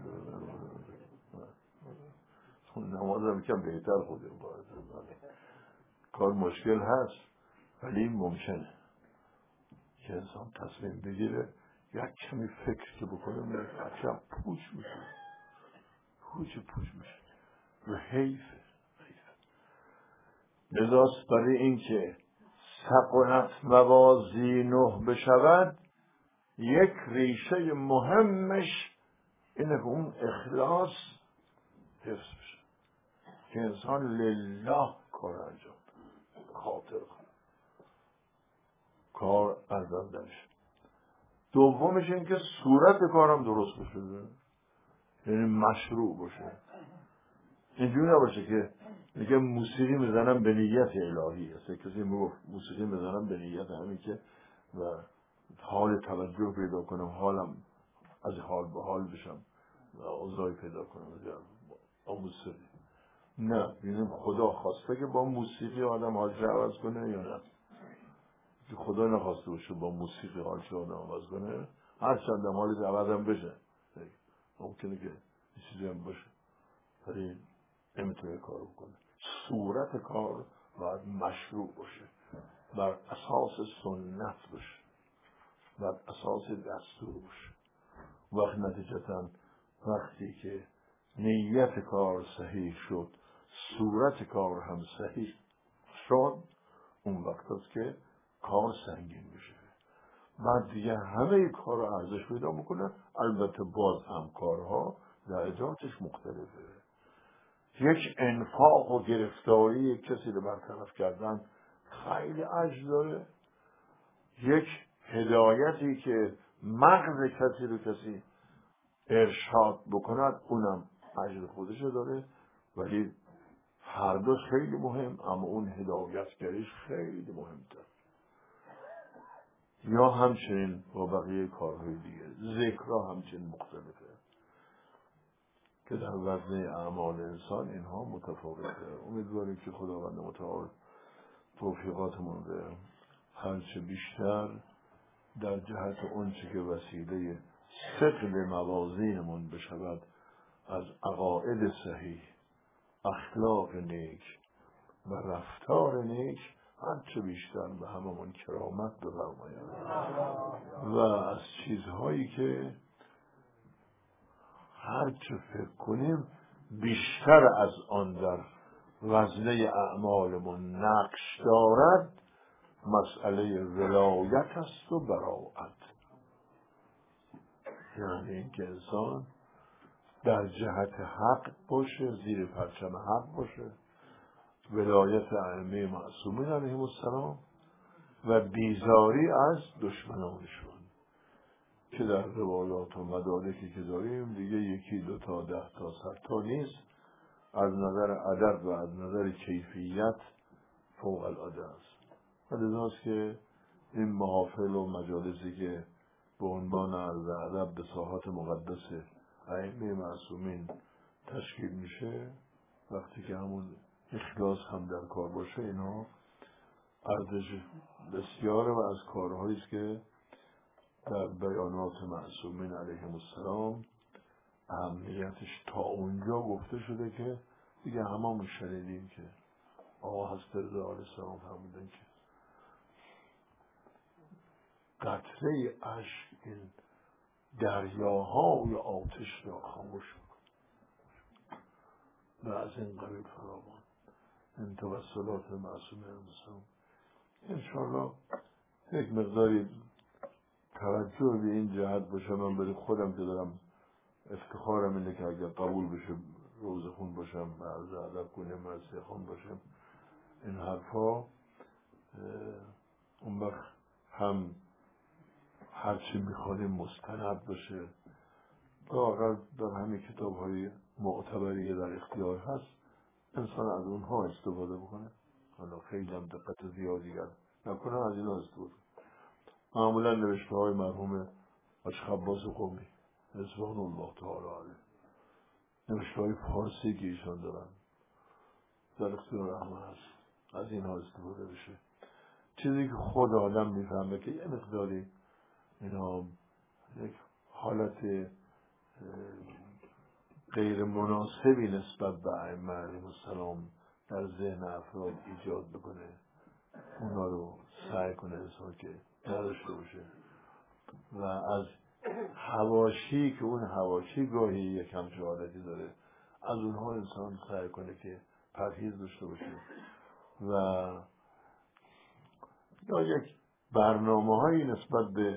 نمازم کم بهتر خودیم باید. کار مشکل هست ولی ممکنه که انسان تصمیم بگیره یک کمی فکر که بکنه میره کم پوچ میشه، پوچ پوچ میشه و حیفه. لذاست برای این که ثقلت موازینه بشود، یک ریشه مهمش اینه که اون اخلاص حفظ بشه، که انسان لله کار انجام خاطر کار انجام دنش. دومش این که صورت کارم درست بشه، یعنی مشروع باشه. اینجوری نباشه که میگه موسیقی میزنم به نیت الهی. اصلا کسی میگفت موسیقی میزنم به نیت همین که و حال توجه پیدا کنم، حالم از حال به حال بشم و اوضاعی پیدا کنم با موسیقی. نه، یعنی خدا خواسته که با موسیقی آدم حالش عوض کنه یا نه؟ که خدا نخواسته باشه با موسیقی حالش آدم عوض کنه، هر چند هم حالش عوض هم بشه، ممکنه که چیزی هم باشه ولی نمیتونه کار بکنه. صورت کار باید مشروع باشه، بر اساس سنت باشه، بر اساس دستور باشه. وقت نتیجتا وقتی که نیت کار صحیح شد، صورت کار هم صحیح شد، اون وقت است که کار سنگین میشه. بعد دیگه همه کار رو ارزش پیدا میکنه. البته باز هم کارها درجاتش مختلفه. یک انفاق و گرفتاری کسی رو برطرف کردن خیلی اجر داره. یک هدایتی که مغز کسی رو کسی ارشاد بکند اونم اجر خودش داره. ولی هر دو خیلی مهم، اما اون هدایتگریش خیلی مهمتر. یا همچنین با بقیه کارهای دیگه، ذکرها همچنین مختلفه که در وزن اعمال انسان اینها متفاوته. امیدواریم که خداوند متعال توفیقاتمون رو هرچه بیشتر در جهت اونچه که وسیله ثقل موازینمون بشود از عقاید صحیح، اخلاق نیک و رفتار نیک هرچه بیشتر به هممون کرامت بفرماید و از چیزهایی که هرچه فکر کنیم بیشتر از آن در وزنه اعمالمون نقش دارد مسئله ولایت است و براءت. یعنی اینکه انسان در جهت حق باشه، زیر پرچم حق باشه، ولایت ائمه معصومین علیهم السلام و بیزاری از دشمنانشون که در روایات و مدارکی که داریم دیگه یکی دو تا ده تا صد تا نیست. از نظر عدد و از نظر کیفیت فوق العاده است. و لذاست که این محافل و مجالسی که به عنوان عرض ادب به ساحات مقدس ائمه معصومین تشکیل میشه، وقتی که همون اخلاص هم در کار باشه، اینا ارزش بسیاره و از کارهایی است که در بیانات معصومین علیهم السلام اهمیتش تا اونجا گفته شده که دیگه هممون شنیدیم که آقا حضرت رضا علیه السلام فرمودن که قطره اشک این دریاهای آتش را خاموش کن و از این قبیل فراوان. این توسلات معصومین علیهم السلام انشاءالله یک مقداری توجه به این جهت باشه. من برای خودم که دارم افتخارم اینه که اگر قبول بشه روز خون باشم و عرض ادب کنیم مرسی خون باشم، این حرفا اون وقت هم هرچی میخوانیم مستند باشه، واقعا در همین کتاب های معتبری که در اختیار هست انسان از اونها استفاده بکنه. حالا خیلی هم دقت زیادی نکنه، از اینا استفاده. معمولا نوشته های مرحوم اشخباس قومی رضوان الله تعالی علیه، نوشته های فارسی که ایشان دارن در اختیار همه هست، از اینها استفاده بشه. چیزی که خود آدم میفهمه که یه مقداری اینا یک حالت غیر مناسبی نسبت به ائمه علیهم السلام در ذهن افراد ایجاد بکنه، اونا رو سعی کنه انسان که نداشته باشه و از حواشی که اون حواشی گاهی یک همچه حالتی داره از اونها انسان سعی کنه که پرهیز داشته باشه و یا یک برنامه هایی نسبت به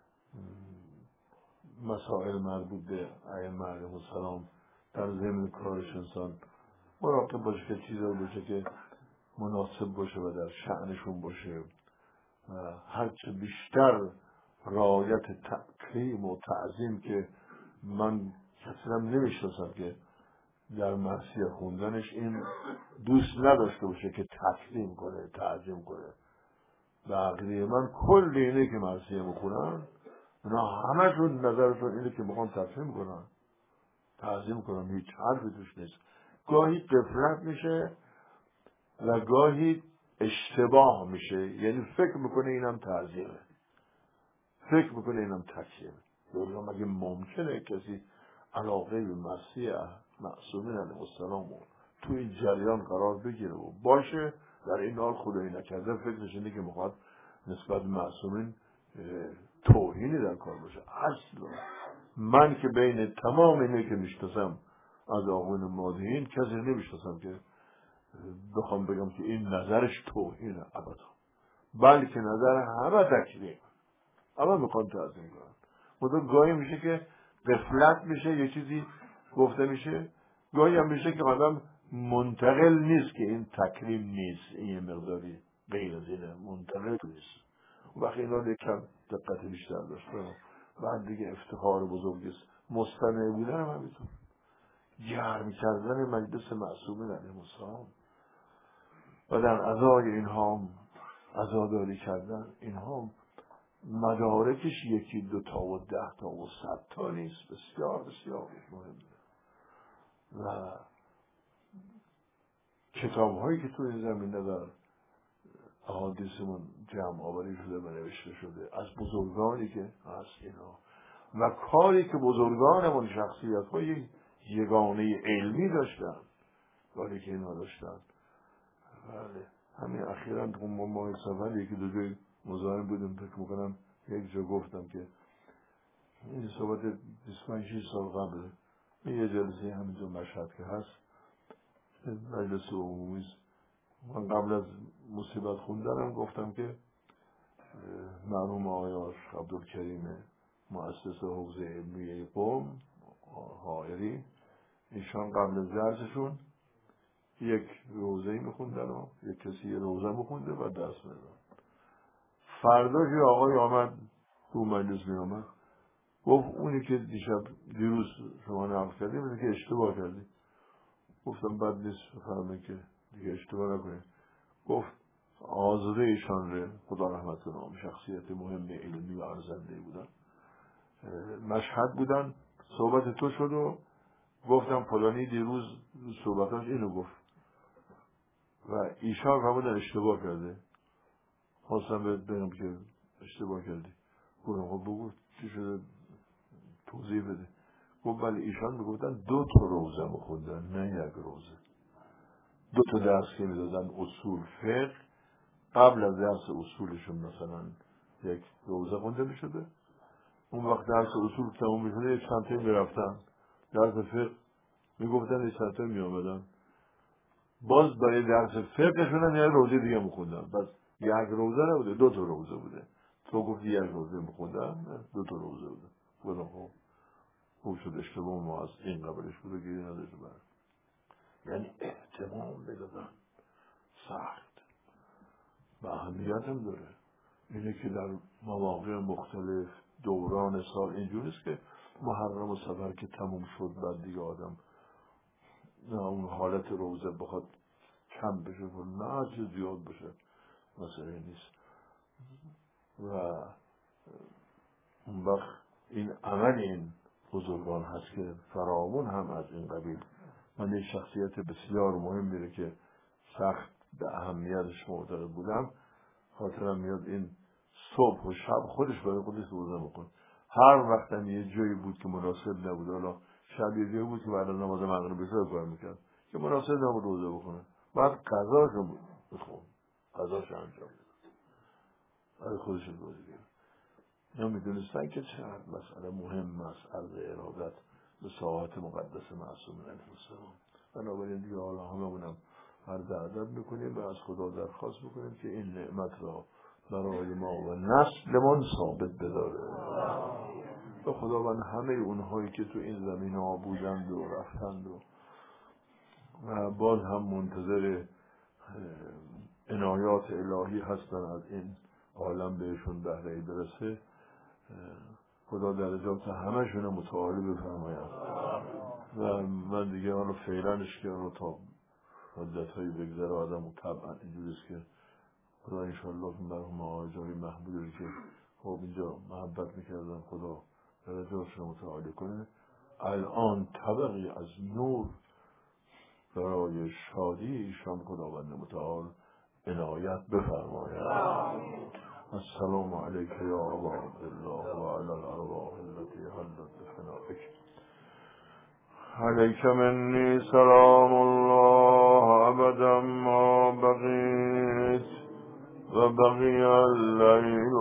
مسائل مربوط به ائمه علیهم السلام در ضمن کارش انسان مراقب باشه که چیزایی باشه که مناسب باشه و در شأنشون باشه و هرچه بیشتر رعایت تکریم و تعظیم که من کسی هم نمیشناسم که در مرثیه خوندنش این دوست نداشته باشه که تکریم کنه تعظیم کنه. به عقیده من کل اینه که مرثیه میخونن اونا همشون نظرشون اینه که میخوان تکریم کنن تعظیم کنن، هیچ حرفی توش نیست. گاهی غفلت میشه و گاهی اشتباه میشه، یعنی فکر میکنه اینم تعظیمه، فکر میکنه اینم تکریمه. دولا مگه ممکنه کسی علاقه به مرثیه معصومین علیهم السلام رو تو این جریان قرار بگیره و باشه. در این حال خدایی نکرده فکرش اینه که میخواد نسبت معصومین توهینی در کار باشه. اصلا من که بین تمام اینه که میشناسم از آقایون مادیین کسی نمیشناسم که بخوام بگم که این نظرش توهینه، ابدا، بلکه نظر همه تکریم، همه میخوان تعظیم کنن. مدام گاهی میشه که غفلت میشه، یه چیزی گفته میشه، گاهی هم میشه که آدم منتقل نیست که این تکریم نیست، این یه مقداری غیر از اینه، منتقل نیست. وقتی اینا یکم دقت بیشتر داشته بعد دیگه افتخار بزرگی است. مستمع بودن هم همینطور، گرم کردن مجلس معصومین علیهم السلام و در ازای اینها عزاداری کردن، اینها مدارکش یکی دو تا و ده تا و صد تا نیست، بسیار بسیار مهمه. و کتاب هایی که تو این زمینه در احادیثمون جمع آوری شده و نوشته شده از بزرگانی که هست اینا، و کاری که بزرگانمون شخصیت های یگانه علمی داشتن، کاری که اینا داشتن. بله همین اخیراً تو ما سفر یکی دو جای مزاحم بودم، فکر میکنم یک جا گفتم که این صحبت بیست و پنج سال قبله، یه جلسه همینجا مشهد که هست، مجلس عمومی، من قبل از مصیبت خوندنم گفتم که مرحوم آقای آش عبدالکریم مؤسس حوزه علمی قم حائری، ایشان قبل از درسشون یک روزه‌ای میخوندن و یک کسی یه روزه میخونده و درس میدن. فرداش یه آقای آمد تو مجلس می آمد گفت اونی که دیشب دیروز شما نقل کردیم اینه که اشتباه کردیم. گفتم بد نیست، بفرمایید که دیگه اشتباه نکنید. گفت آزاده ایشان ره خدا رحمت کنه، شخصیت مهم علمی و ارزنده بودن، مشهد بودن، صحبت تو شد و گفتم فلانی دیروز صحبتاش اینو گفت و ایشان فرمودن اشتباه کرده. خواستم بهت بگم که اشتباه کردی. گفتم خب بگو چی شده، توضیح بده. گفت ولی ایشان میگفتن دو تا روزه میخوندن نه یک روزه، دو تا درس که میدادن اصول فقه، قبل از درس اصولشون مثلا یک روزه خونده میشده، اون وقت درس اصول تموم میشده یک چند تا میرفتن درس فقه، میگفتن یک چند تا میامدن باز برای درس فقهشون هم یک روزه دیگه میخوندن. بس یک روزه نبوده، دو تا روزه بوده. تو گفتی یک روزه میخوندن، دو تا روزه بوده. گفتم خب خوب شد اشتباه ما از این قبلش بوده گیری نداشته برد. یعنی احتمام میدادن سخت و اهمیت هم داره. اینه که در مواقع مختلف دوران سال اینجوریست که محرم و صفر که تموم شد بعد دیگه آدم نه اون حالت روزه بخواد کم بشه و نه چه زیاد بشه مسئله نیست. و اون وقت این عمل این بزرگان هست که فراوان هم از این قبیل. من یک شخصیت بسیار مهم میره که سخت به اهمیتش معتقد بودم، خاطرم میاد این صبح و شب خودش برای خودش روزه میکن. هر وقتم یه جایی بود که مناسب نبود، حالا شب یه جایی بود که بعد از نماز مغرب بشه کار میکرد که مناسب نبود روزه بکنه، بعد قضاشو بود بخون، قضاشو انجام میداد، برای خودش روزه بگیره. نمیدونستن که چقدر مسئله مهم است عرض ارادت به ساعات مقدس معصومین علیهم السلام. بنابراین دیگه حالا هممونم عرض ادب میکنیم و از خدا درخواست میکنیم که این نعمت را برای ما و نسلمان ثابت بداره. به خداوند همه اونهایی که تو این زمین ها بودند و رفتند و, و باز هم منتظر عنایات الهی هستن از این عالم بهشون بهره برسه، خدا درجات همشون متعالی بفرماید. و من دیگه حالا فعلنش که رو تا مدت هایی بگذره آدم و طبعا اینجوریست که خدا انشاءالله که مرحوم آقای جاری محمودی که خب اینجا محبت میکردن خدا درجاتشون متعالی کنه، الان طبقی از نور برای شادی ایشان خداوند متعال عنایت بفرماید. السلام علیک یا ابا عبدالله و علی الارواح التي حلت بفنائک. علیک منی سلام الله أبدا ما بقيت وبقي الليل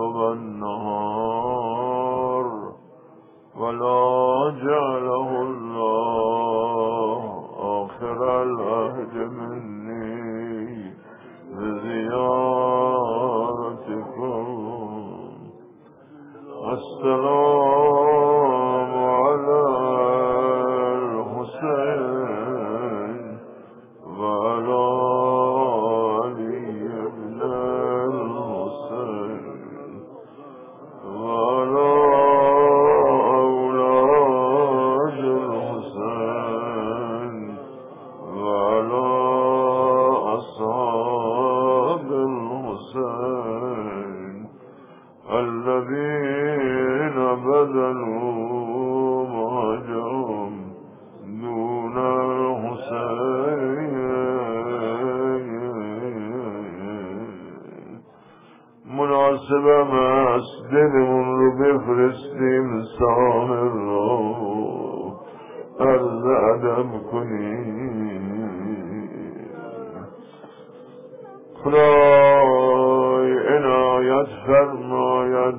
والنهار ولا جعله الله آخر العهد مني بزيارتكم. السلام على الحسين وعلى علي بن الحسين وعلى أولاد الحسين وعلى أصحاب الحسين الذين بذلوا مهجهم دون الحسين. مناسبه است دلمون رو بفرستیم سامر رو عرض ادب کنیم. خدای عنایت فرماید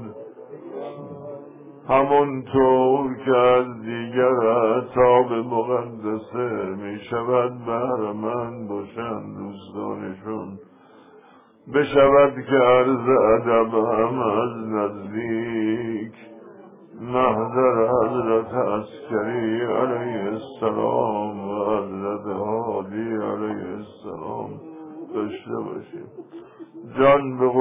همونطور که از دیگر اعصاب مقدسه می شود بهرمند باشند دوستانشون، بشود که عرض ادب هم از نزدیک محضر حضرت عسکری علیه السلام و حضرت هادی علیه السلام داشته باشیم. جان به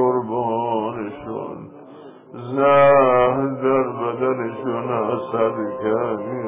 قربانشون، زهر در بدنشون اثر کمی